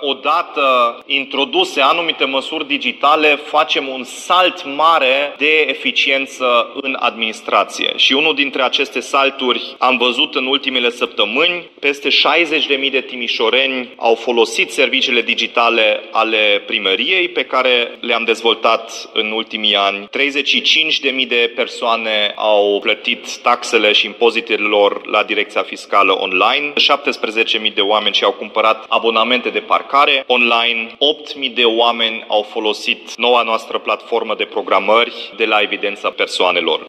odată introduse anumite măsuri digitale, facem un salt mare de eficiență în administrație. Și unul dintre aceste salturi am văzut în ultimele săptămâni. Peste 60.000 de timișoreni au folosit serviciile digitale ale primăriei pe care le-am dezvoltat în ultimii ani. 35.000 de persoane au plătit taxele și impozitele lor la Direcția Fiscală online. 17.000 de oameni și-au cumpărat abonamente de parcare online. 8.000 de oameni au folosit noua noastră platformă de programări de la evidența persoanelor.